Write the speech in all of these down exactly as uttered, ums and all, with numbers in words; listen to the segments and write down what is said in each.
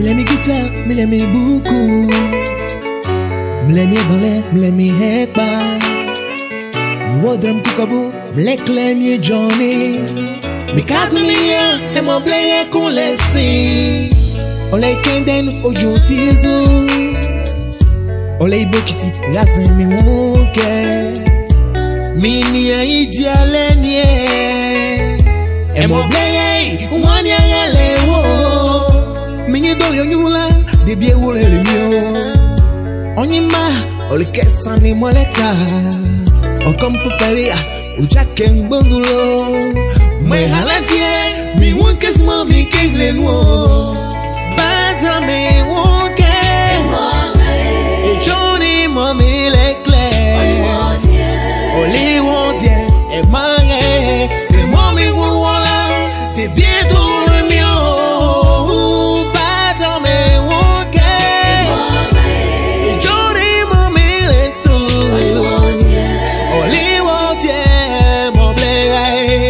Mile mi guitare, mile mi beaucoup. Mile mi dole, mile mi hekba. Mi wodram kukabo, mile kle mi Johnny. Mi katu mi ya, e mo bleye kon lesi. Ole kenden ojo tizo. Ole bokiti, razen mi wonke. Mi niye idiale niye. E mo bleye, wani yale wo. Minye dole onyula, debye wole le mio. Onyima, ole kesani moleta. Okom puperia, ujake mbondulo. Mwe halantie, mi wonkes mo mi kengle nuo. Bata me wonke. E Johnny mo mi lekle. Oli wontie, e mange. Kre mo mi wola, te bieto le mio. Bata me wonke. E Johnny mo mi letu. Oli wontie, mo blege.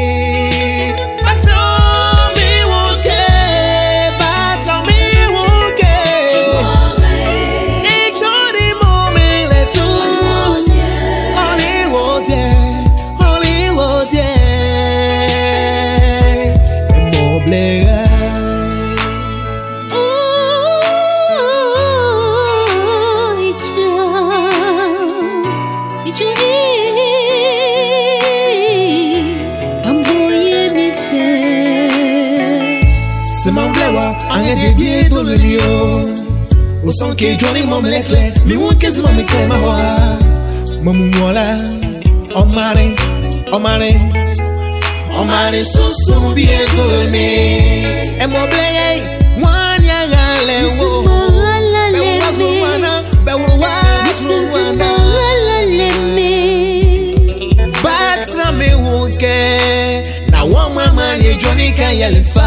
C'est mon blewa, anga de bié dans le lion. Au son que Johnny mom l'éclair, mais mon qu'est ce mom éclair ma voix. Maman voilà, oh mari, oh mari, oh mari, sous son biais dans le mé. Et mon blé, moi n'y a galé wo. Ben was wana, ben was wana. Bats na me woke, na one man Johnny can yell.